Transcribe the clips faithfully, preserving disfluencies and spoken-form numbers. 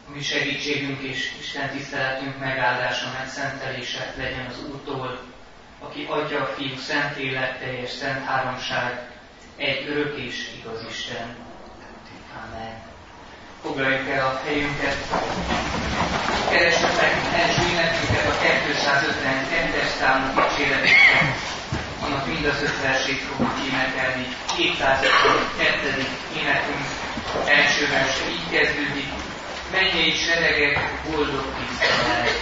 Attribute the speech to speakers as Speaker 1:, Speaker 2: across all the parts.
Speaker 1: mi segítségünk és Isten tiszteletünk megáldása, megszentelése legyen az Úrtól, aki Atya, Fiú, Szentlélek, teljes szent háromság, egy örök és igaz Isten. Amen. Foglaljuk el a helyünket. Keressük meg első énekünket, a kétszázötvenkettes számú dicséretünket. Annak mind az öt versét fogjuk énekelni. kétszázötvenkettő énekünk első verse így kezdődik. Mennyei seregek, boldog tisztelet.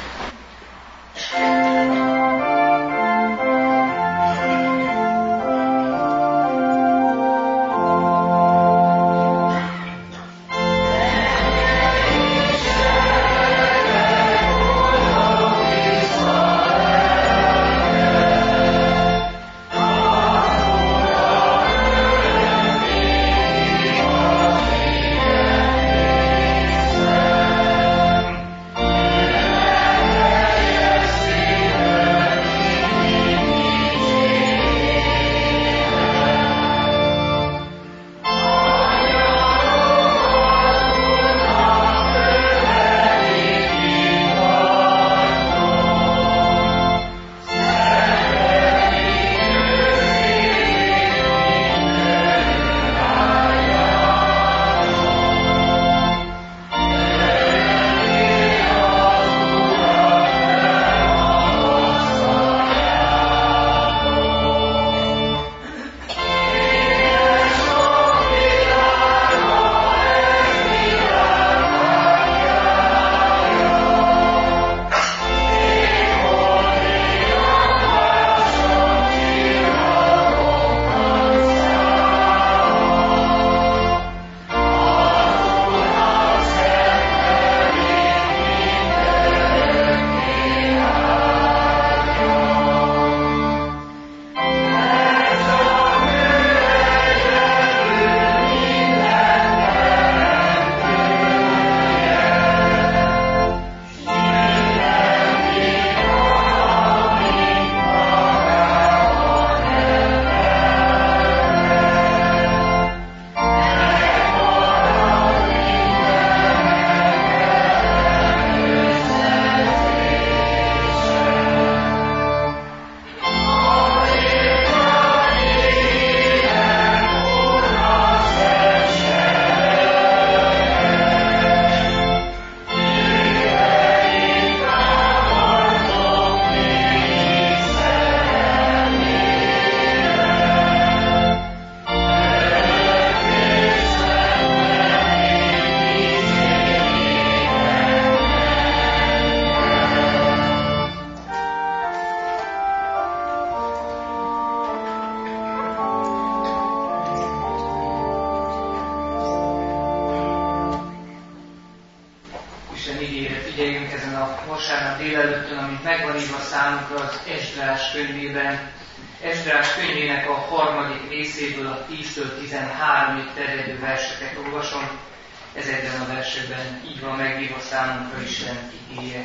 Speaker 1: Esdrás könyvének a harmadik részéből a tíztől tizenháromig terjedő verseket olvasom. Ezekben a versekben így van megírva számunkra Isten igéje.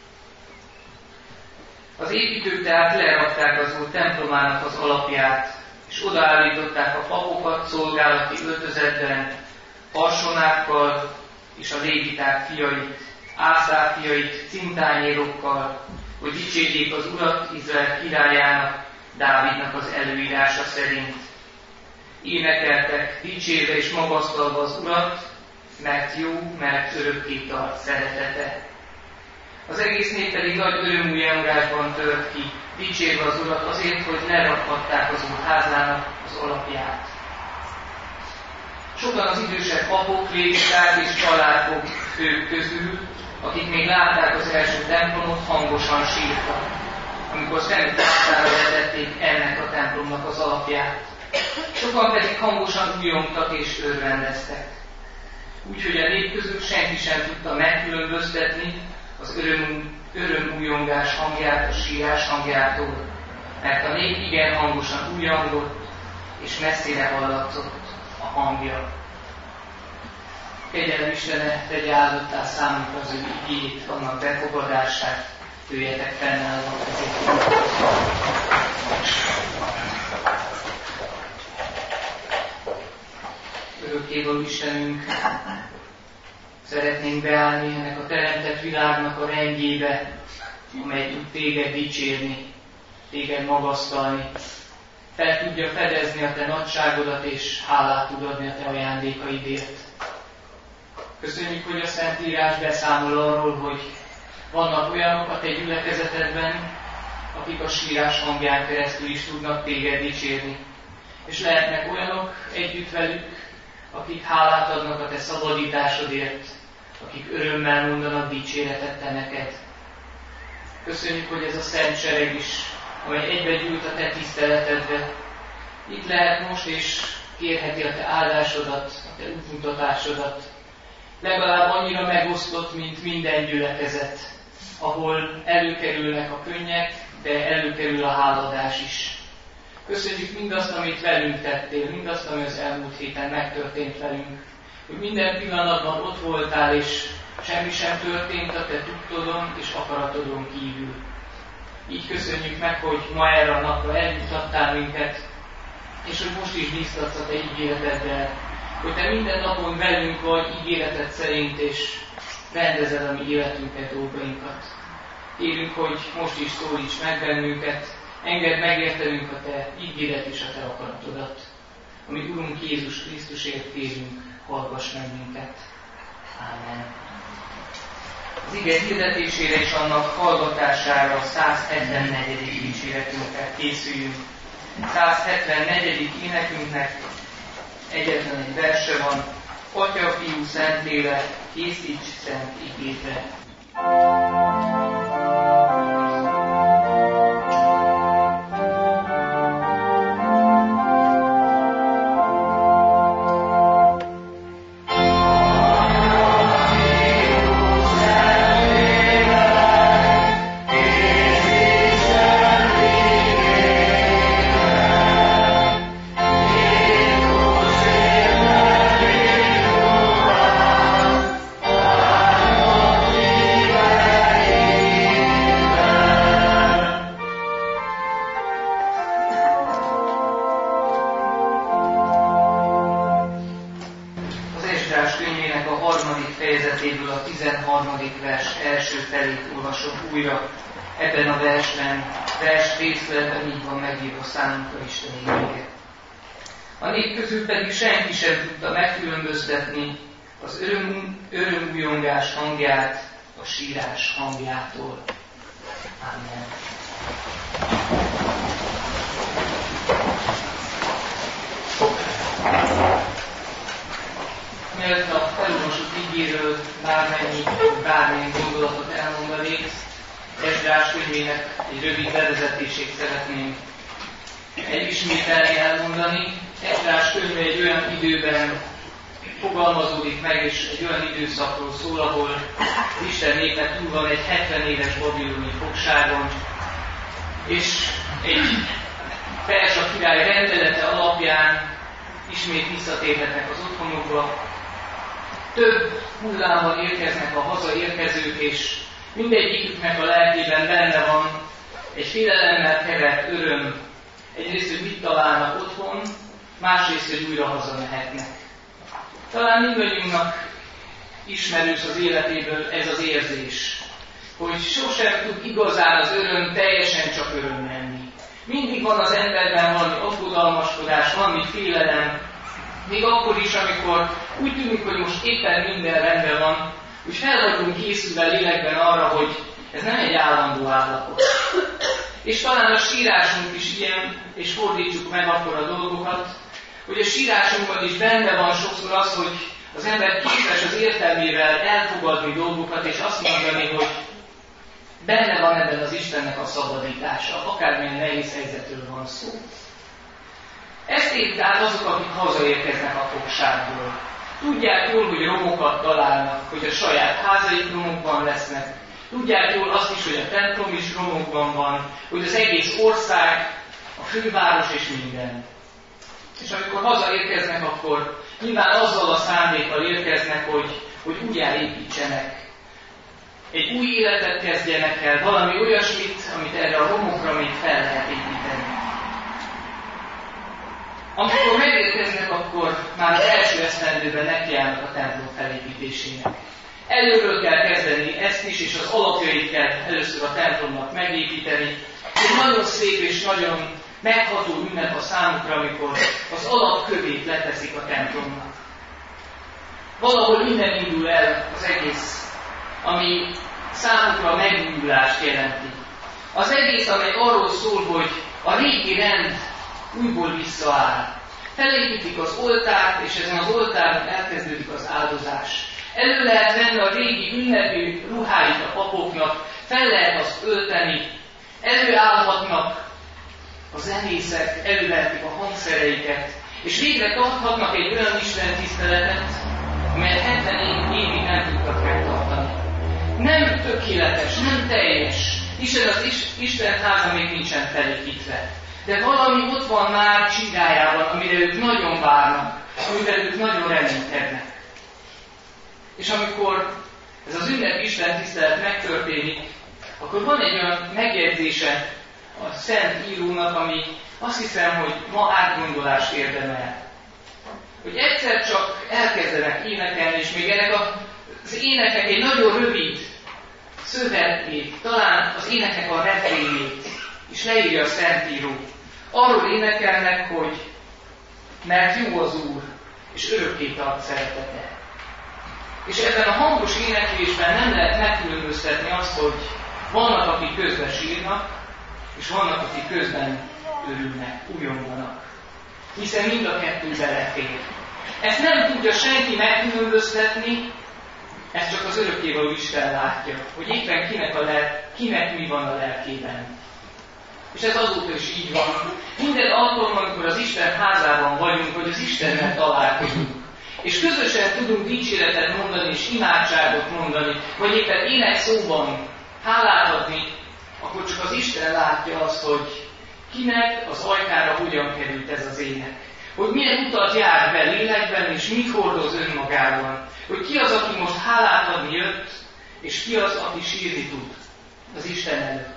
Speaker 1: Az építők tehát lerakták az Úr templomának az alapját, és odaállították a papokat szolgálati öltözetben, harsonákkal és a léviták fiait, Ászár fiait cintányérokkal, hogy dicsérjék az Urat Izrael királyának, Dávidnak az előírása szerint. Énekeltek, dicsérve és magasztalva az Urat, mert jó, mert örökké tart szeretete. Az egész nép pedig nagy örömújongásban tört ki, dicsérve az Urat azért, hogy lerakhatták az Úr házának az alapját. Sokan az idősebb papok, léviták és családok fők közül, akik még látták az első templomot, hangosan sírtak, amikor szemük láttára vetették ennek a templomnak az alapját. Sokan pedig hangosan újongtak és örvendeztek. Úgyhogy a nép közül senki sem tudta megkülönböztetni az öröm, örömújongás hangját a sírás hangjától, mert a nép igen hangosan újongott, és messzire hallatszott a hangja. Kegyelem Istene, tegye áldottá számunkra az ő igéjét, annak befogadását, üljetek fennállva a kezét. Örökkévaló Istenünk, Szeretnénk beállni ennek a teremtett világnak a rendjébe, amely tud téged dicsérni, téged magasztalni. Fel tudja fedezni a te nagyságodat, és hálát tud adni a te ajándékaidért. Köszönjük, hogy a Szentírás beszámol arról, hogy vannak olyanok a te gyülekezetedben, akik a sírás hangján keresztül is tudnak téged dicsérni. És lehetnek olyanok együtt velük, akik hálát adnak a te szabadításodért, akik örömmel mondanak dicséretet te neked. Köszönjük, hogy ez a szent sereg is, amely egybegyűlt a te tiszteletedbe, itt lehet most, és kérheti a te áldásodat, a te útmutatásodat. Legalább annyira megosztott, mint minden gyülekezet, ahol előkerülnek a könnyek, de előkerül a háladás is. Köszönjük mindazt, amit velünk tettél, mindazt, ami az elmúlt héten megtörtént velünk, hogy minden pillanatban ott voltál, és semmi sem történt a te tudtodon és akaratodon kívül. Így köszönjük meg, hogy ma erre a napra elmutattál minket, és hogy most is bíztatsz a te ígéreteddel, hogy te minden napon velünk vagy ígéreted szerint, és rendezed a mi életünket, dolgainkat. Kérünk, hogy most is szólíts meg bennünket, engedd megértenünk a te ígéret és a te akaratodat. Ami Urunk Jézus Krisztusért kérünk, hallgass meg minket. Ámen. Az ige hirdetésére és annak hallgatására a száz hetvennegyedik dicséretünkkel készüljünk. száz hetvennegyedik énekünknek egyetlen egy verse van: Atya, Fiú, Szentlélek, készíts szent igédre. Ebben a versben, vers részletben így van megírva számunkra Isten igéje. A nép közül pedig senki sem tudta megkülönböztetni az öröm, örömújongás hangját a sírás hangjától. Amen. Mielőtt a felolvasott igéről bármennyi, bármilyen gondolatot elmondanék, Esdrás könyvének egy rövid bevezetését szeretném elismételni, elmondani. Esdrás könyve egy olyan időben fogalmazódik meg, és egy olyan időszakról szól, ahol Isten népe túl van egy hetven éves babiloni fogságon, és egy perzsa király rendelete alapján ismét visszatérhetnek az otthonukba. Több hullámban érkeznek a hazaérkezők, és mindegyiküknek a lelkében benne van egy félelemmel kevert öröm. Egyrészt, hogy mit találnak otthon, másrészt, hogy újra hazamehetnek. Talán mindannyiunknak ismerős az életéből ez az érzés, hogy sosem tud igazán az öröm teljesen csak öröm lenni. Mindig van az emberben valami aggodalmaskodás, valami félelem, még akkor is, amikor úgy tűnik, hogy most éppen minden rendben van, úgy fel vagyunk készülve lélekben arra, hogy ez nem egy állandó állapot. És talán a sírásunk is ilyen, és fordítsuk meg akkor a dolgokat, hogy a sírásunkban is benne van sokszor az, hogy az ember képes az értelmével elfogadni dolgokat, és azt mondani, hogy benne van ebben az Istennek a szabadítása, akármilyen nehéz helyzetről van szó. Ezt érik át azok, akik hazaérkeznek a fogságból. Tudják jól, hogy romokat találnak, hogy a saját házaik romokban lesznek. Tudják jól azt is, hogy a templom is romokban van, hogy az egész ország, a főváros és minden. És amikor hazaérkeznek, akkor nyilván azzal a szándékkal érkeznek, hogy, hogy újjáépítsenek. Egy új életet kezdjenek el, valami olyasmit, amit erre a romokra még fel lehet építeni. Amikor megérkeznek, akkor már az első esztendőben nekiállnak a templom felépítésének. Előről kell kezdeni ezt is, és az alapjait kell először a templomnak megépíteni. Ez nagyon szép és nagyon megható ünnep a számukra, amikor az alapkövét leteszik a templomnak. Valahol innen indul el az egész, ami számukra a megújulást jelenti. Az egész, amely arról szól, hogy a régi rend újból visszaáll. Felépítik az oltárt, és ezen az oltáron elkezdődik az áldozás. Elő lehet venni a régi ünnepi ruháit a papoknak, fel lehet azt ölteni, előállhatnak a zenészek, elővehetik a hangszereiket, és végre tarthatnak egy olyan Isten tiszteletet, amelyet hetven évig nem tudtak megtartani. Nem tökéletes, nem teljes, hiszen az Isten háza még nincsen felépítve. De valami ott van már csigájában, amire ők nagyon várnak, amire ők nagyon reménykednek. És amikor ez az ünnep Isten tisztelet megtörténik, akkor van egy olyan megjegyzése a Szent Írónak, ami azt hiszem, hogy ma átgondolást érdemel. Hogy egyszer csak elkezdenek énekelni, és még ennek az énekek egy nagyon rövid szövegét, talán az énekek a refrénjét is leírja a Szentíró. Arról énekelnek, hogy mert jó az Úr, és örökké tart szeretete. És ebben a hangos éneklésben nem lehet megkülönböztetni azt, hogy vannak, akik közben sírnak, és vannak, akik közben örülnek, újonganak. Hiszen mind a kettő belefér. Ezt nem tudja senki megkülönböztetni, ezt csak az örökkévaló Isten látja, hogy éppen kinek, a lel- kinek mi van a lelkében. És ez azóta is így van. Minden alkalommal, amikor az Isten házában vagyunk, hogy az Istennel találkozunk, és közösen tudunk dicséretet mondani, és imádságot mondani, vagy éppen ének szóban hálát adni, akkor csak az Isten látja azt, hogy kinek az ajkára hogyan került ez az ének. Hogy milyen utat jár be lélekben, és mit hordoz önmagában. Hogy ki az, aki most hálát adni jött, és ki az, aki sírni tud az Isten előtt.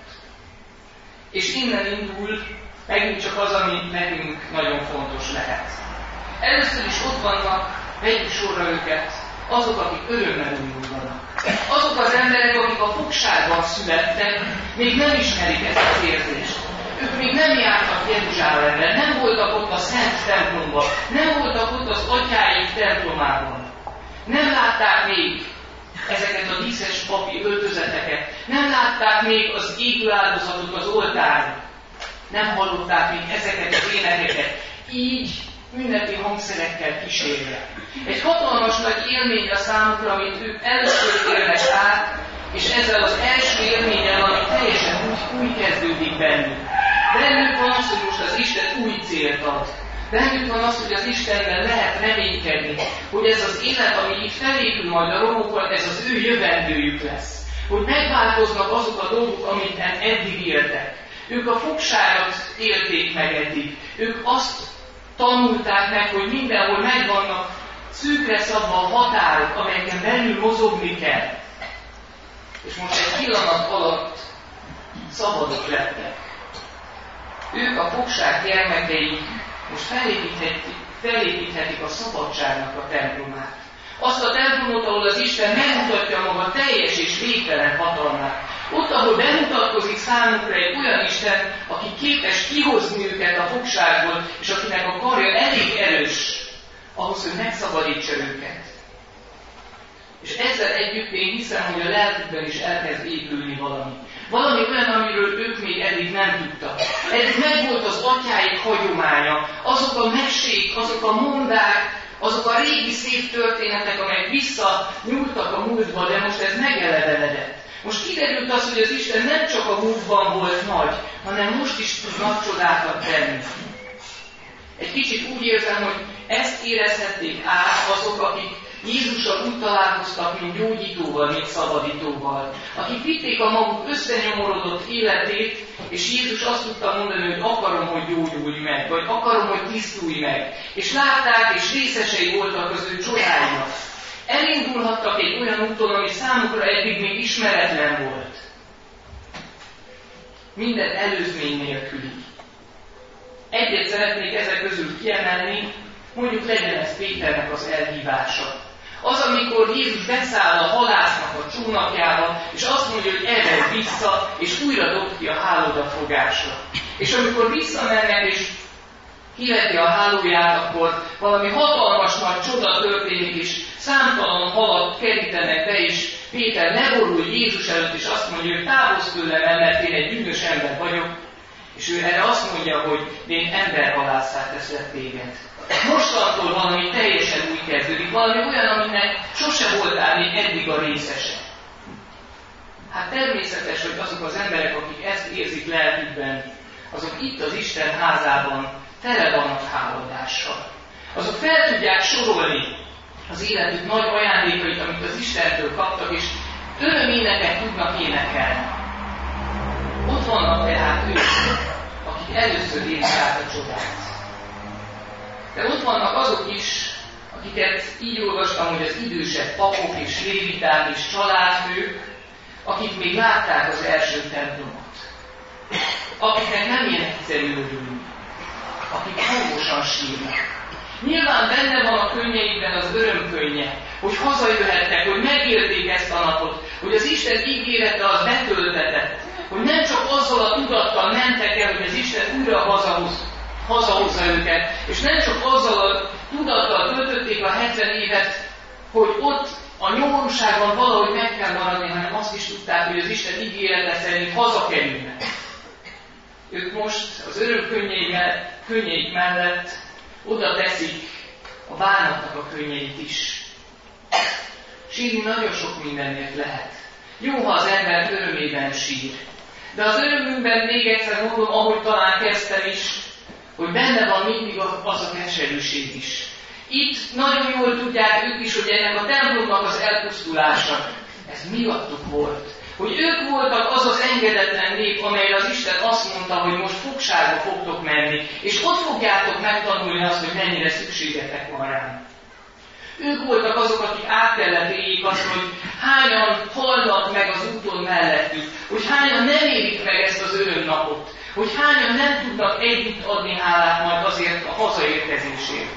Speaker 1: És innen indul megint csak az, ami nekünk nagyon fontos lehet. Először is ott vannak, vegyük sorra őket, azok, akik örömmel újulnak. Azok az emberek, akik a fogságban születtek, még nem ismerik ezt az érzést. Ők még nem jártak Jeruzsálemben, nem voltak ott a Szent templomban, nem voltak ott az atyáik templomában. Nem látták még ezeket a díszes papi öltözeteket, nem látták még az égő áldozatot az oltáron, nem hallották még ezeket az énekeket, így ünnepi hangszerekkel kísérve. Egy hatalmas nagy élmény a számukra, amit ők először élnek át, és ezzel az első élménnyel, ami teljesen úgy, úgy kezdődik bennük. Bennük van az, hogy most az Isten új célt ad. Bennük van az, hogy az Istenben lehet reménykedni, hogy ez az élet, ami itt felépül majd a romokon, ez az ő jövendőjük lesz. Hogy megváltoznak azok a dolgok, amit eddig éltek. Ők a fogságot élték meg eddig. Ők azt tanulták meg, hogy mindenhol megvannak szűkre szabva a határok, amelyeken belül mozogni kell. És most egy pillanat alatt szabadok lettek. Ők a fogság gyermekei most felépíthetik, felépíthetik a szabadságnak a templomát. Azt a templomot, ahol az Isten megmutatja maga teljes és végtelen hatalmát. Ott, ahol bemutatkozik számukra egy olyan Isten, aki képes kihozni őket a fogságból, és akinek a karja elég erős ahhoz, hogy megszabadítsa őket. És ezzel együtt én hiszem, hogy a lelkükben is elkezd épülni valami. Valami olyan, amiről ők még eddig nem tudtak. Eddig megvolt az atyáik hagyománya, azok a mesék, azok a mondák, azok a régi szép történetek, amelyek visszanyúltak a múltba, de most ez megelevenedett. Most kiderült az, hogy az Isten nem csak a múltban volt nagy, hanem most is tud nagy csodákat tenni. Egy kicsit úgy érzem, hogy ezt érezhették át azok, akik Jézussal úgy találkoztak, mint gyógyítóval, mint szabadítóval. Akik vitték a maguk összenyomorodott életét, és Jézus azt tudta mondani, hogy akarom, hogy gyógyulj meg, vagy akarom, hogy tisztulj meg. És látták, és részesei voltak az ő csodáinak. Elindulhattak egy olyan úton, ami számukra eddig még ismeretlen volt. Minden előzmény nélküli. Egyet szeretnék ezek közül kiemelni, mondjuk legyen ez Péternek az elhívása. Az, amikor Jézus beszáll a halásznak a csónakjába, és azt mondja, hogy eved vissza, és újra dob ki a hálódafogásra. És amikor visszamennek, és kiveti a hálóját, akkor valami hatalmas nagy csoda történik, és számtalan halat kerítenek be, és Péter leborul Jézus előtt, és azt mondja, hogy távozz tőlem, mert én egy bűnös ember vagyok, és ő erre azt mondja, hogy én emberhalásszá teszlek téged. Mostantól valami teljesen új kezdődik, valami olyan, aminek sose voltál még eddig a részese. Hát természetes, hogy azok az emberek, akik ezt érzik lelkükben, azok itt az Isten házában tele vannak háladással. Azok fel tudják sorolni az életük nagy ajándékait, amit az Istentől kaptak, és öröméneket tudnak énekelni. Ott vannak tehát ők, akik először élik át a csodát. De ott vannak azok is, akiket így olvastam, hogy az idősebb papok és léviták és családfők, akik még látták az első templomot. Akiknek nem ilyen egyszerű örülni. Akik hangosan sírnak. Nyilván benne van a könnyeikben az örömkönnye, hogy hazajöhettek, hogy megélték ezt a napot, hogy az Isten ígérete az betöltetett, hogy nem csak azzal a tudattal mentek el, hogy az Isten újra hazahoz, hazahozza őket, és nem csak azzal a tudattal töltötték a hetven évet, hogy ott a nyomorúságban valahogy meg kell maradni, hanem azt is tudták, hogy az Isten ígérete szerint hazakerülnek. Ők most az örömkönnyeik mellett oda teszik a bánatnak a könnyeit is. Sírni nagyon sok mindenért lehet. Jó, ha az ember örömében sír. De az örömünkben még egyszer mondom, ahogy talán kezdtem is, hogy benne van mindig az a keserűség is. Itt nagyon jól tudják ők is, hogy ennek a templomnak az elpusztulása, ez miattuk volt. Hogy ők voltak az az engedetlen nép, amelyre az Isten azt mondta, hogy most fogságba fogtok menni, és ott fogjátok megtanulni azt, hogy mennyire szükségetek van rám. Ők voltak azok, akik át kellett éljék azt, hogy hányan halnak meg az úton mellettük, hogy hányan nem érik meg ezt az örömnapot, hogy hányan nem tudnak együtt adni hálát majd azért a hazaérkezésért.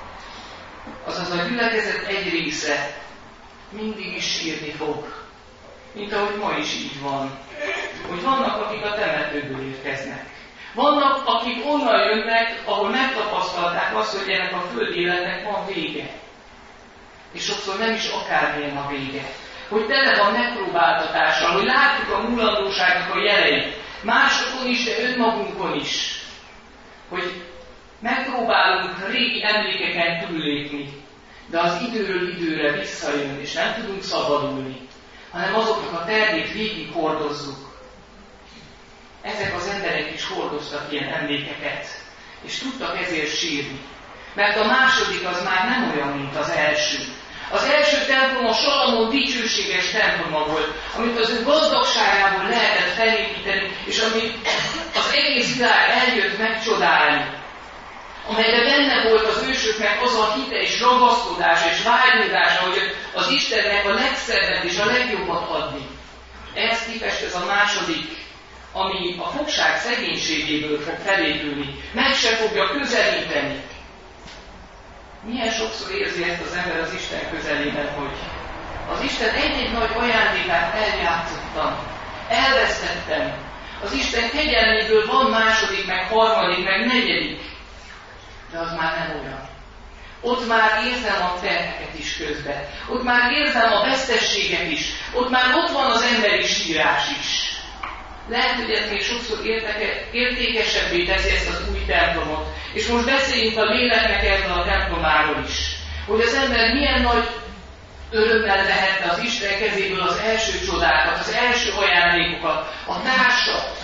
Speaker 1: Azaz a gyülekezet egy része mindig is sírni fog, mint ahogy ma is így van. Hogy vannak, akik a temetőből érkeznek. Vannak, akik onnan jönnek, ahol megtapasztalták azt, hogy ennek a földi életnek van vége. És sokszor nem is akármilyen a vége. Hogy tele van megpróbáltatással, hogy látjuk a múlandóságnak a jeleit. Másokon is, de önmagunkon is. Hogy megpróbálunk régi emlékeken túllépni, de az időről időre visszajön, és nem tudunk szabadulni, hanem azoknak a terhét végig hordozzuk. Ezek az emberek is hordoztak ilyen emlékeket, és tudtak ezért sírni. Mert a második az már nem olyan, mint az első. Az első templom a Salamon dicsőséges temploma volt, amit az ő gazdagságából lehetett felépíteni, és amit az egész világ eljött megcsodálni. Amelyben benne volt az ősöknek az a hite és ragaszkodás és vágyódása, hogy az Istennek a legszebbet és a legjobbat adni. Ehhez képest ez a második, ami a fogság szegénységéből fog felépülni, meg se fogja közelíteni. Milyen sokszor érzi ezt az ember az Isten közelében, hogy az Isten egy-egy nagy ajándékát eljátszottam, elvesztettem. Az Isten kegyelméből van második, meg harmadik, meg negyedik. De az már nem olyan. Ott már érzem a terheket is közben. Ott már érzem a vesztességet is. Ott már ott van az emberi sírás is. Lehet, hogy ez még sokszor érteke, értékesebbé teszi ezt az új templomot. És most beszéljünk a léleknek erről a templomáról is. Hogy az ember milyen nagy örömmel vehette az Isten kezéből az első csodákat, az első ajándékokat, a társat.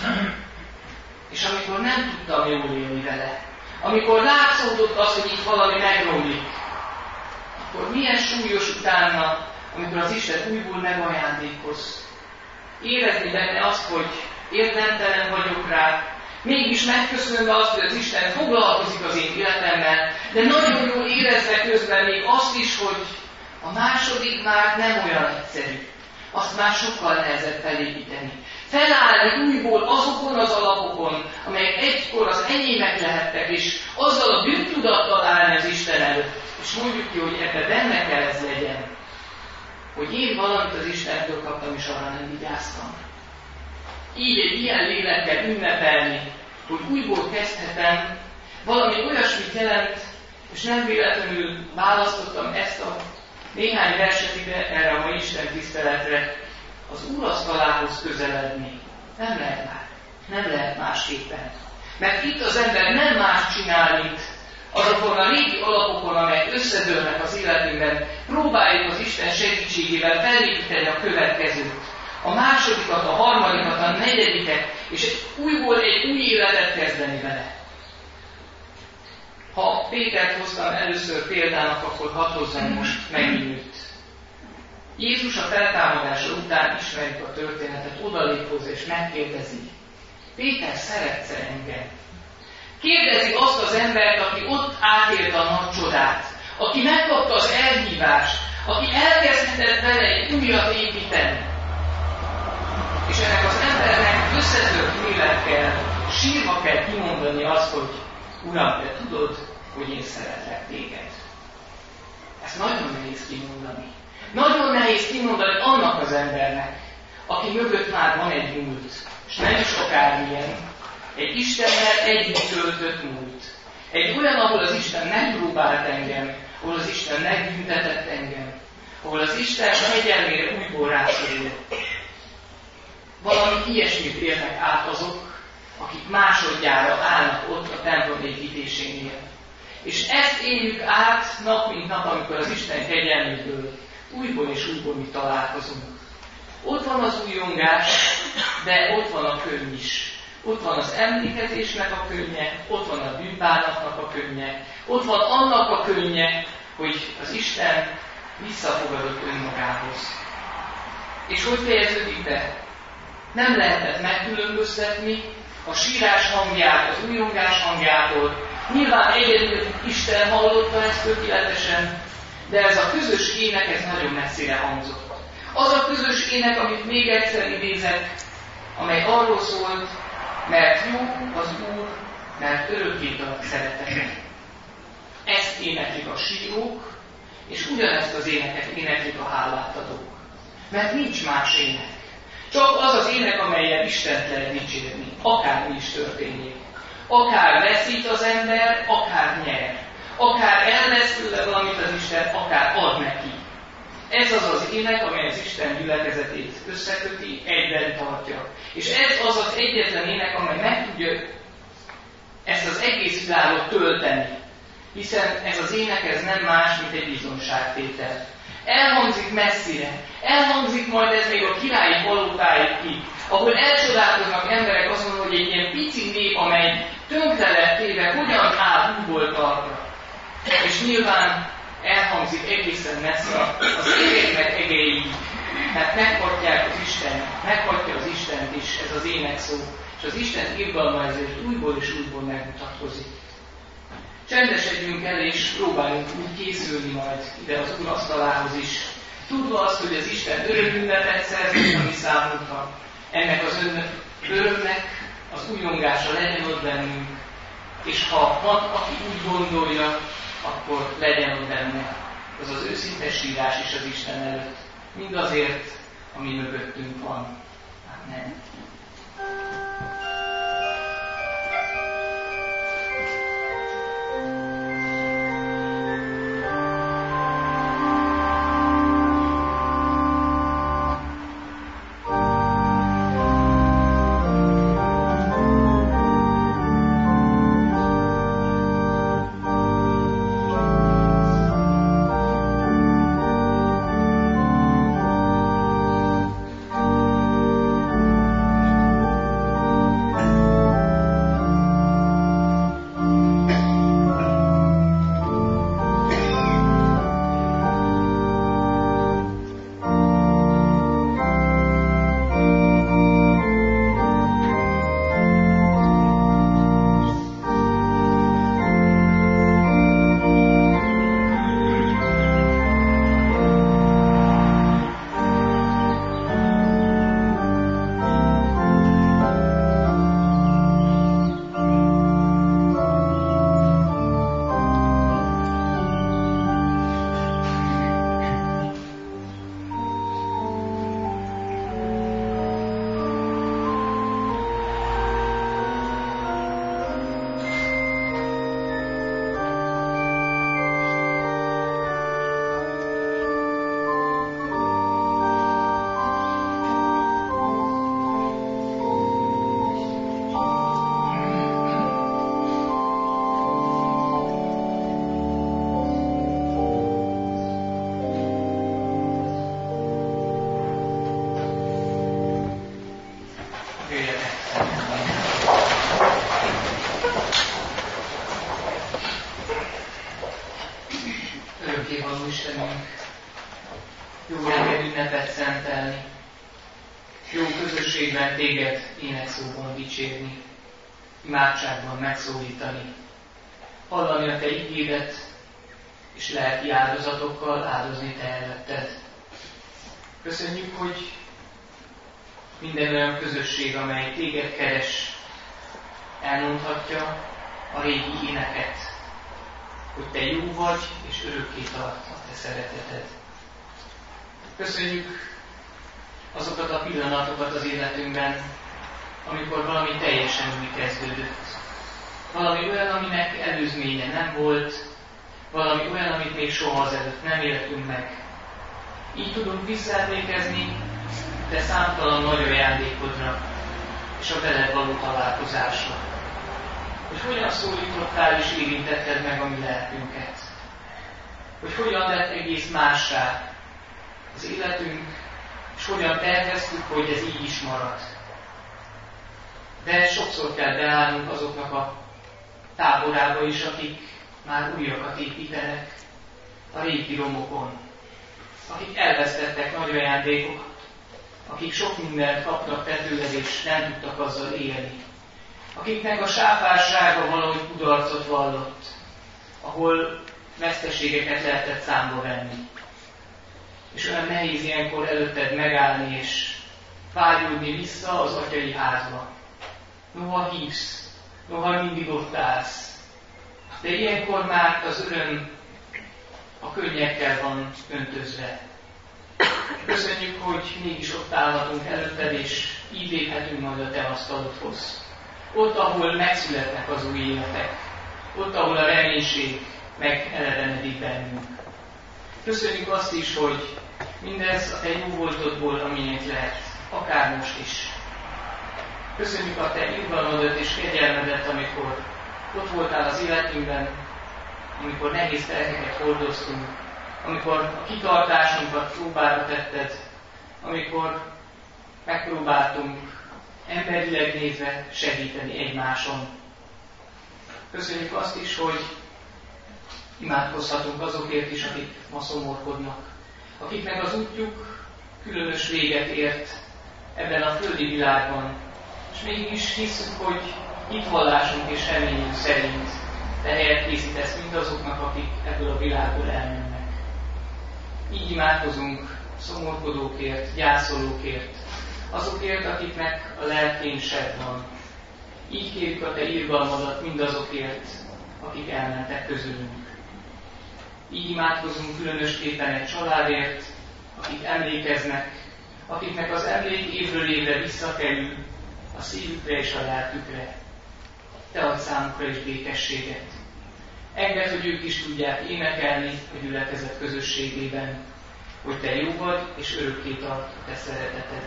Speaker 1: És amikor nem tudtam jól élni vele, amikor látszódott az, hogy itt valami megromlik, akkor milyen súlyos utána, amikor az Isten újból megajándékoz. Érezni benne azt, hogy érdemtelen vagyok rá, mégis megköszönve azt, hogy az Isten foglalkozik az én életemmel, de nagyon jól érezve közben még azt is, hogy a második már nem olyan egyszerű. Azt már sokkal nehezebb felépíteni. Felállni újból azokon az alapokon, amelyek egykor az enyémek lehettek, és azzal a bűntudattal állni az Isten előtt. És mondjuk ki, hogy ebben benne kell ez legyen. hogy én valamit az Istentől kaptam, és arra nem vigyáztam. Így egy ilyen lélekkel ünnepelni, hogy újból kezdhetem, valami olyasmit jelent, és nem véletlenül választottam ezt a néhány verset ide, erre a mai Isten tiszteletre, az úrasztalához közeledni. Nem lehet már. Nem lehet másképpen. Mert itt az ember nem más csinál, mint azokon a régi alapokon, amelyek összedőlnek az életünkben, próbáljuk az Isten segítségével felépíteni a következőt. A másodikat, a harmadikat, a negyediket, és újból egy új életet kezdeni vele. Ha Pétert hoztam először példának, akkor hadd hozzam most megint. Jézus a feltámadása után, ismerjük a történetet, odalép hozzá és megkérdezi: Péter, szeretsz engem? Kérdezi azt az embert, aki ott átélte a nagy csodát, aki megkapta az elhívást, aki elkezdhetett vele egy újat építeni. És ennek az embernek összetört lélekkel, sírva kell kimondani azt, hogy Uram, te tudod, hogy én szeretlek téged. Ezt nagyon nehéz kimondani. Nagyon nehéz kimondani annak az embernek, aki mögött már van egy múlt, és nem is akármilyen, egy Istennel együtt töltött múlt. Egy olyan, ahol az Isten megpróbált engem, ahol az Isten megbüntetett engem, ahol az Isten kegyelmére újból rászorult. Valami ilyesmit élnek át azok, akik másodjára állnak ott a templom építésénél. És ezt éljük át nap mint nap, amikor az Isten kegyelméből újból és újból mi találkozunk. Ott van az újongás, de ott van a könny is. Ott van az emlékezésnek a könnye, ott van a bűnbánatnak a könnye, ott van annak a könnye, hogy az Isten visszafogadott önmagához. És hogy fejeződik be? Nem lehetett megkülönböztetni a sírás hangját az újongás hangjától. Nyilván egyedül Isten hallotta ezt tökéletesen, de ez a közös ének, ez nagyon messzire hangzott. Az a közös ének, amit még egyszer idézek, amely arról szólt, mert jó az Úr, mert örökké tart szeretet. Ezt éneklik a sírók, és ugyanezt az éneket éneklik a hálátadók. Mert nincs más ének. Csak az az ének, amellyel Istent lehet dicsérni, akármi is történjék. Akár veszít az ember, akár nyer. Akár elvesz tőle valamit az Isten, akár ad neki. Ez az az ének, amely az Isten gyülekezetét összeköti, egyben tartja. És ez az az egyetlen ének, amely meg tudja ezt az egész világot tölteni. Hiszen ez az ének, ez nem más, mint egy bizonságtétel. Elhangzik messzire, elhangzik majd ez még a királyi palottáig ki, ahol elcsodálkoznak emberek azon, hogy egy ilyen pici nép, amely tönkre lett téve, hogyan áll újból talpra. És nyilván elhangzik egészen messze az égeknek egei, mert meghatják az Isten, meghatja az Istent is ez az énekszó, és az Isten irgalma ezért újból és újból megmutatkozik. Csendesedjünk el, és próbáljunk úgy készülni majd ide az úrasztalához is. Tudva azt, hogy az Isten örömünnepet szerzett a mi számunkra, ennek az örömnek az újjongása legyen ott bennünk, és ha van, aki úgy gondolja, akkor legyen ott benne az az őszinte sírás is az Isten előtt. Mindazért, ami mögöttünk van. Amen. szentelni, jó közösségben téged énekszóban dicsérni, imádságban megszólítani, hallani a te igédet, és lelki áldozatokkal áldozni te előtted. Köszönjük, hogy minden olyan közösség, amely téged keres, elmondhatja a régi éneket, hogy te jó vagy, és örökké tart a te szereteted. Köszönjük azokat a pillanatokat az életünkben, amikor valami teljesen új kezdődött. Valami olyan, aminek előzménye nem volt, valami olyan, amit még soha azelőtt nem éltünk meg. Így tudunk visszaemlékezni te számtalan nagy ajándékodra és a veled való találkozásra. Hogy hogyan szólítottál és érintetted meg a mi lelkünket. Hogy hogyan lett egész mássá az életünk, és hogyan terveztük, hogy ez így is marad. De sokszor kell beállnunk azoknak a táborába is, akik már újakat építenek a régi romokon, akik elvesztettek nagy ajándékokat, akik sok mindent kaptak te tőled, és nem tudtak azzal élni, akiknek a sáfársága valahogy kudarcot vallott, ahol veszteségeket lehetett számba venni. És olyan nehéz ilyenkor előtted megállni, és vágyódni vissza az atyai házba. Noha hívsz, noha mindig ott állsz. De ilyenkor már az öröm a könnyekkel van öntözve. Köszönjük, hogy mégis ott állhatunk előtted, és így léphetünk majd a te asztalodhoz. Ott, ahol megszületnek az új életek. Ott, ahol a reménység megelevenedik bennünk. Köszönjük azt is, hogy mindez a te jó voltodból, amilyet lehet, akár most is. Köszönjük a te irgalmadat és kegyelmedet, amikor ott voltál az életünkben, amikor nehéz terheket hordoztunk, amikor a kitartásunkat próbára tetted, amikor megpróbáltunk emberileg nézve segíteni egymáson. Köszönjük azt is, hogy imádkozhatunk azokért is, akik ma szomorkodnak, akiknek az útjuk különös véget ért ebben a földi világban, és mégis hiszünk, hogy hitvallásunk és reményünk szerint te helyet készítesz mindazoknak, akik ebből a világból elmennek. Így imádkozunk szomorkodókért, gyászolókért, azokért, akiknek a lelkén seb van. Így kérjük a te irgalmadat mindazokért, akik elmentek közülünk. Így imádkozunk különösképpen egy családért, akik emlékeznek, akiknek az emlék évről évre visszakerül a szívükre és a lelkükre. Te adj számukra is békességet. Engedd, hogy ők is tudják énekelni a gyülekezet közösségében, hogy te jó vagy és örökké tart a te szereteted.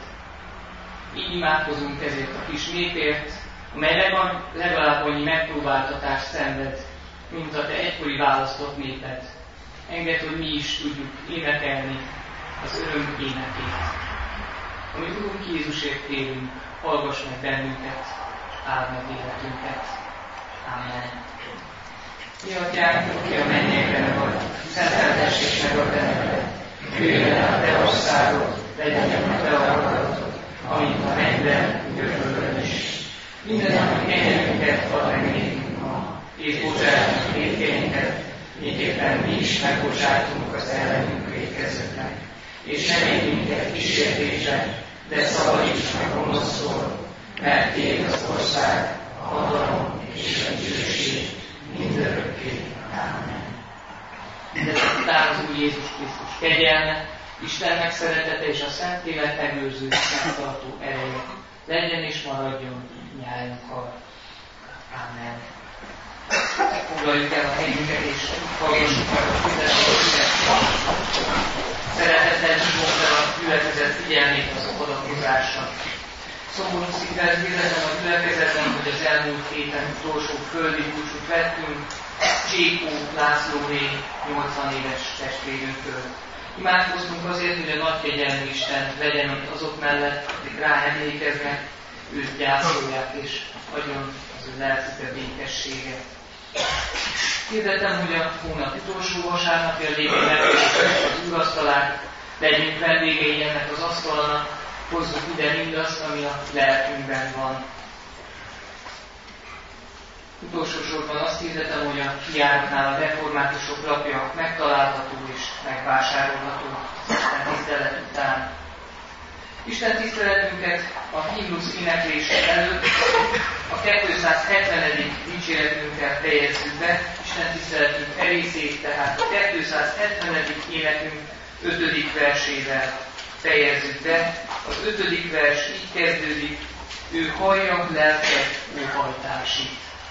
Speaker 1: Így imádkozunk ezért a kis népért, amely legalább annyi megpróbáltatást szenved, mint a te egykori választott néped. Engedd, hogy mi is tudjuk énekelni az öröm énekét. Ami Urunk Jézusért kérünk, hallgass meg bennünket, és áld meg életünket. Amen. Mi atyánk, aki a mennyekben vagy, szenteltessék meg a te neved. Jöjjön el a te országod, legyen a te akaratod, amint a mennyben, úgy a földön is. Minden, ami ennyünket ad meg nékünk ma, és bocsáss meg vétkeinket, miképpen mi is megbocsátunk az ellenünk vétkezőknek. És ne védj minket kísértésre, de szabadíts meg gonosztól, mert tiéd az ország, a hatalom és a dicsőség mindörökké. Amen. Mindezek után az Úr Jézus Krisztus kegyelme, Istennek szeretete és a Szentlélek megőrző, megtartó ereje legyen és maradjon nyájunkkal. Amen. Foglaljuk el a helyünket és hallgassuk meg a fizetőket. Szeretettel hívom fel a gyülekezet figyelmét az adakozásra. Szomorú szívvel hirdetem a gyülekezetben, hogy az elmúlt héten utolsó földi búcsút vettünk Csékó Lászlóné nyolcvan éves testvérünktől. Imádkoztunk azért, hogy a nagy kegyelmű Isten legyen azok mellett, akik rá emlékeznek, őt gyászolják és adjon az ő lelkükre békességet. Hirdetem, hogy a hónap utolsó vasárnapja végén megkezdjük az úrasztalát, legyünk vendégei ennek az asztalnak, hozzuk ide mindazt, ami a lelkünkben van. Utolsó sorban azt hirdetem, hogy a kijáratnál a reformátusok lapja megtalálható és megvásárolható Isten tisztelet után. Isten tiszteletünket a himnusz éneklése előtt a kétszázhetvenedik dicséretünkkel fejezzük be, Isten tiszteletünk erészét, tehát a kétszázhetvenedik énekünk ötödik versével fejezzük be. Az ötödik vers így kezdődik: ő hallja lelket óhajtásig.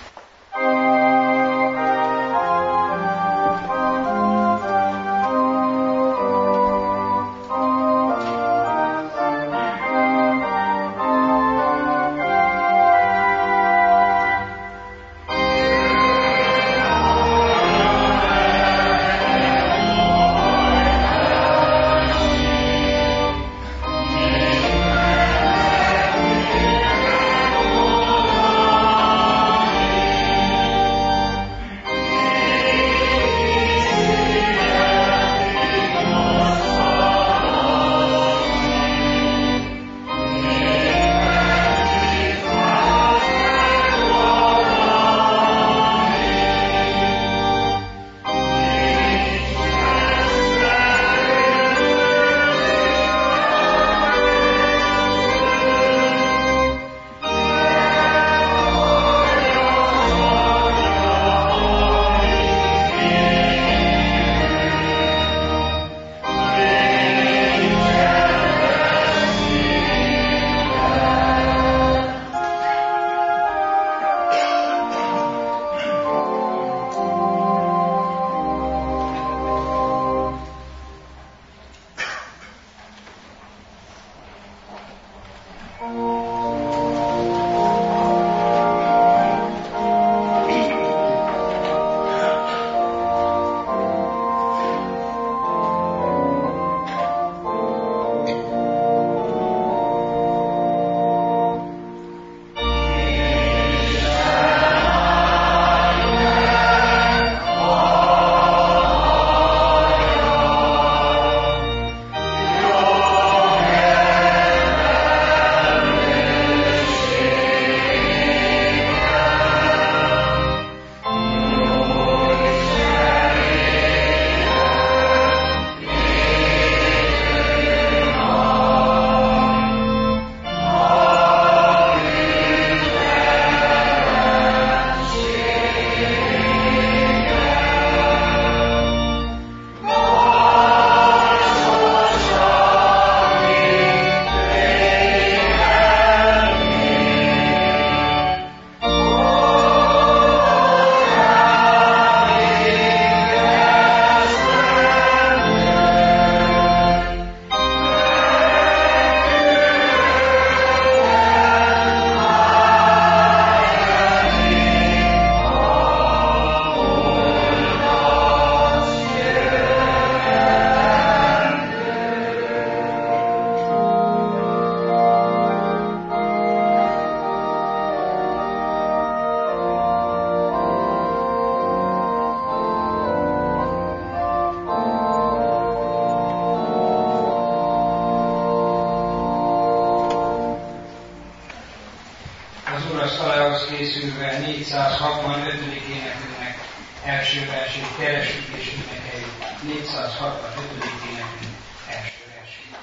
Speaker 2: Urasztalához készülve négyszázhatvanötödik énekünknek első versét keresjük és énekeljük. négyszázhatvanötödik énekünk első versét.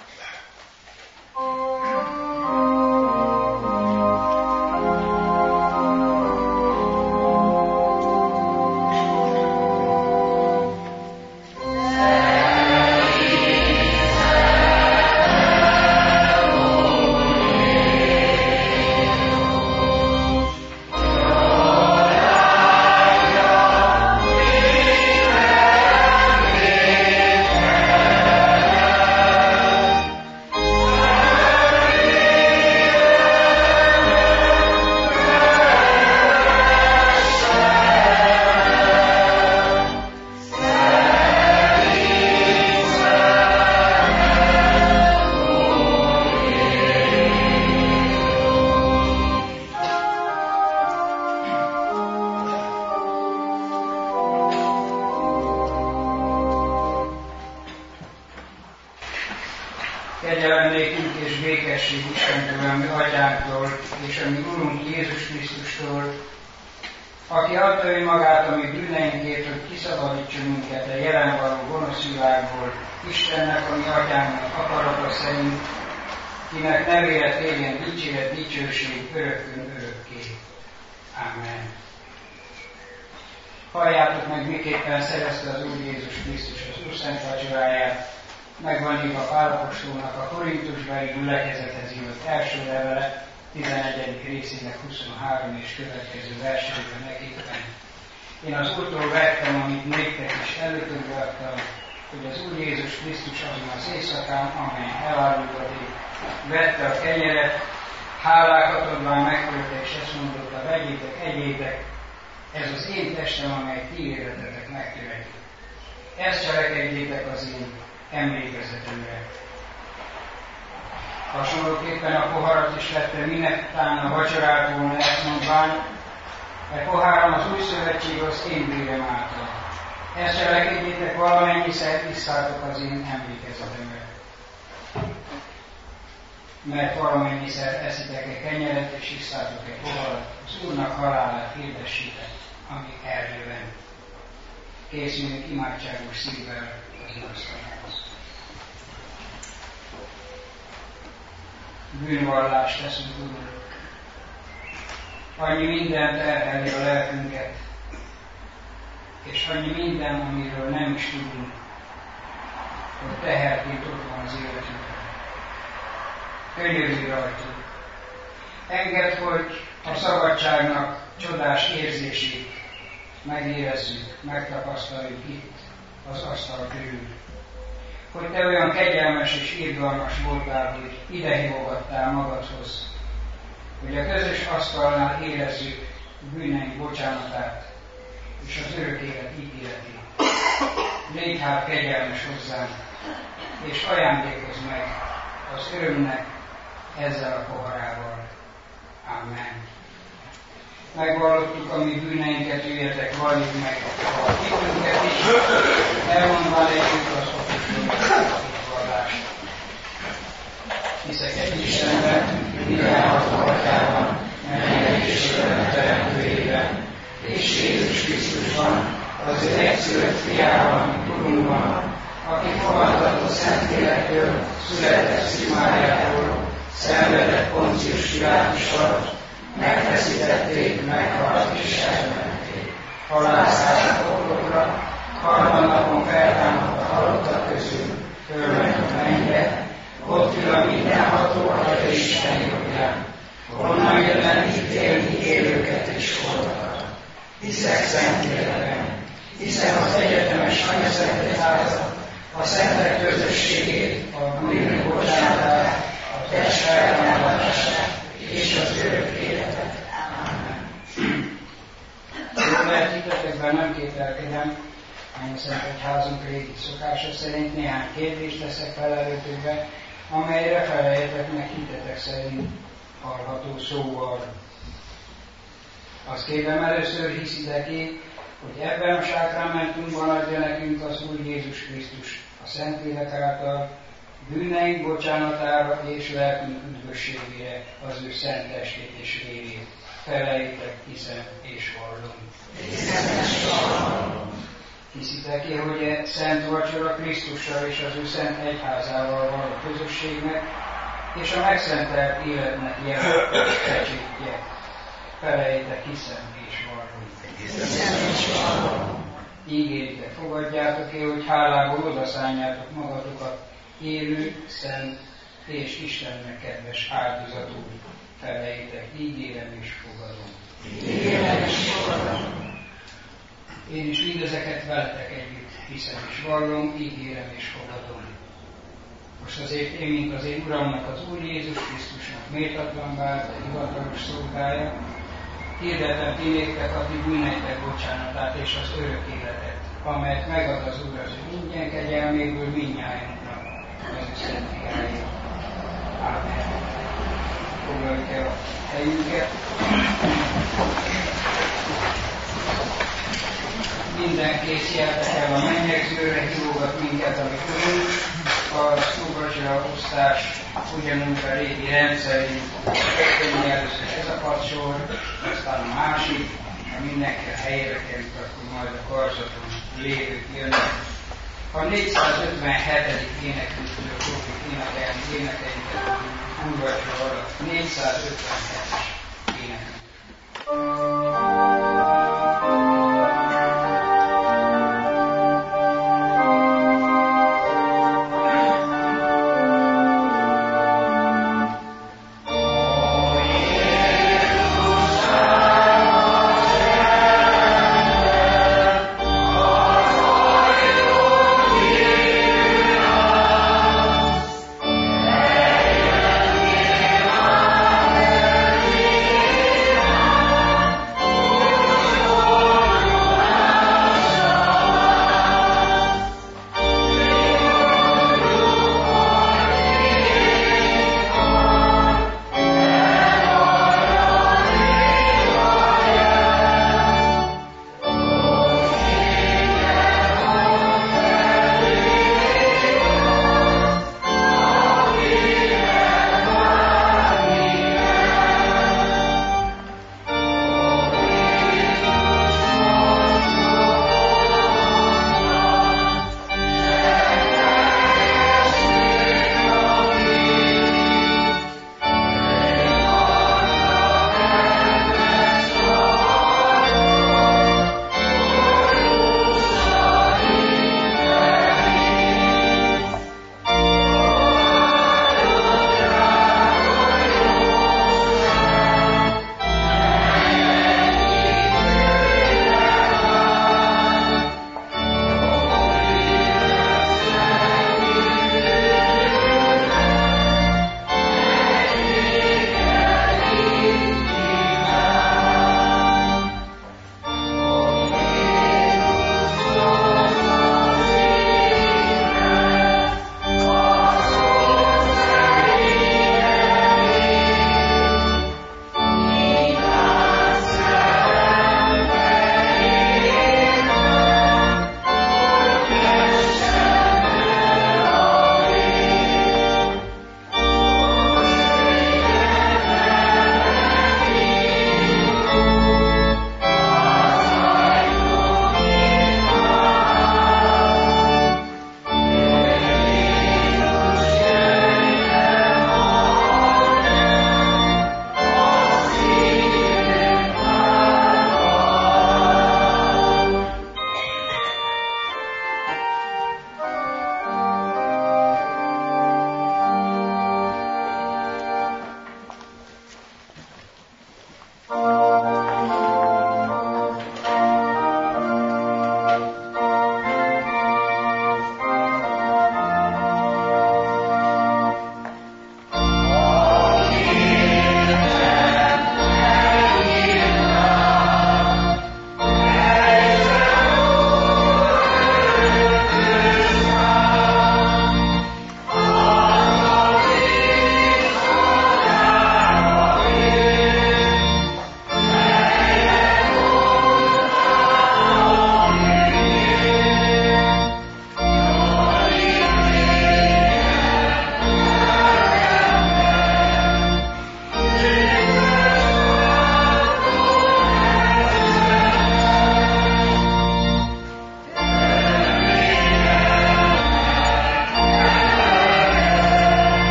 Speaker 3: Yeah.
Speaker 2: békesség Istentől, ami Atyánktól, és ami Urunk Jézus Krisztustól, aki adta önmagát a mi bűneinkért, hogy kiszabadítson minket a jelen való gonosz világból, Istennek, ami Atyánknak akarata szerint, kinek nevére térjen dicséret, dicsőség örökkön örökké. Amen. Halljátok meg, miképpen szerezte az Úr Jézus Krisztus az Úr szent vacsoráját, megvan írva Pál apostolnak a korintusbeli gyülekezethez írott első levele, tizenegyedik részének huszonhárom és következő verseiben neképpen. Én az Úrtól vettem, amit néktek is előtökbe adtam, hogy az Úr Jézus Krisztus azon az éjszakán, amely elárultatik, vette a kenyeret, hálákat adván megtölte, és ezt mondotta, vegyétek, egyétek, ez az én testem, amely ti életetek megtöretik. Ezt cselekedjétek az én emlékezetemre. Hasonlóképpen a poharat is vette, minektán a vacsorát volna ezt mondván, mert poháram az új szövetség az én vérem által. Ezt cselekedjétek, valamennyiszer isszátok az én emlékezetemre. Mert valamennyiszer eszitek-e kenyeret és isszátok-e poharat, az Úrnak halálát hirdessétek, amíg eljövend. Készüljünk imádságos szívvel az asztalhoz. Bűnvallást teszünk, Úr. Annyi mindent elheli a lelkünket, és annyi minden, amiről nem is tudunk, hogy teherként ott van az életünkben. Könyörülj rajtunk. Engedd, hogy a szabadságnak csodás érzését megérezzük, megtapasztaljuk itt az asztal körül. Hogy te olyan kegyelmes és irgalmas voltál, hogy idehívogattál magadhoz, hogy a közös asztalnál érezzük bűneink bocsánatát és az örök élet ígéretét. Légy hát kegyelmes hozzánk, és ajándékozz meg az örömnek ezzel a poharával. Amen. Megvallottuk a mi bűneinket, jöjjetek, valljuk meg a hitünket is, elmondva legyünk az apostolok vallást. Hiszek egy Istenben, mindenható Atyában, mennyei és öröm teremtőjében, és Jézus Krisztusban, az ő egyszülött fiában, Urunkban, aki fogantatott Szentlélektől, született Szűmáriától, szenvedett Poncius Pilátus alatt, megfeszítették, meghalt és elmenték. Halászása poklokra, harmadnapon feltámadt a halottak közül, fölment a mennybe, ott ül a mindenható Atya Isten jobbján, onnan jön ítélni élőket és holtakat. Hiszek Szentlélekben, hiszem az egyetemes anyaszentegyházat, a szentek közösségét, a bűnök bocsánatát, a test feltámadását és az örök életet. Amen. Mert hitetekben nem kételkedem, hanem Szentegyházunk régi szokása szerint néhány kérdést teszek fel előtökbe, amelyre feleljetek meg hitetek szerint hallható szóval. Azt kérem, először hiszitek-e, hogy ebben a sákramentumban adja nekünk az Úr Jézus Krisztus a Szentlélek által bűneink bocsánatára és lelkünk üdvösségére az ő szent testét és vérét. Felejtek, hiszem és vallom. Hiszitek-e, hogy e szent vacsora Krisztussal és az ő szent egyházával való közösségnek és a megszentelt életnek jelen pecsétje? Felejtek, hiszem és vallom. Ígéritek, fogadjátok-e, hogy hálából odaszánjátok magatokat élő, szent és Istennek kedves áldozatul. Felejtek, ígérem és fogadom. Ígérem és fogadom. Én is mindezeket veletek együtt hiszem és vallom, ígérem és fogadom. Most azért én, mint az én Uramnak, az Úr Jézus Krisztusnak méltatlan vált, a hivatalos szolgája, hirdetem ti néktek a ti bűneitek bocsánatát és az örök életet, amelyet megad az Úr az ő ingyen kegyelméből mindnyájunknak, az ő szent fiáért. Ámen. Foglaljuk el a helyünket. Minden kész jeltek el a mennyegzőre, hívogat minket, amit tudunk. a szóvazsra osztás ugyanúgy a régi rendszerint, rögtön először ez a padsor, aztán a másik, ha mindenki a helyére került, akkor majd a karzaton lévők jönnek. A négyszázötvenhetedik énekünktől fogjuk énekelni énekeinket, úrvacsora alatt négyszázötvenhetes énekünk.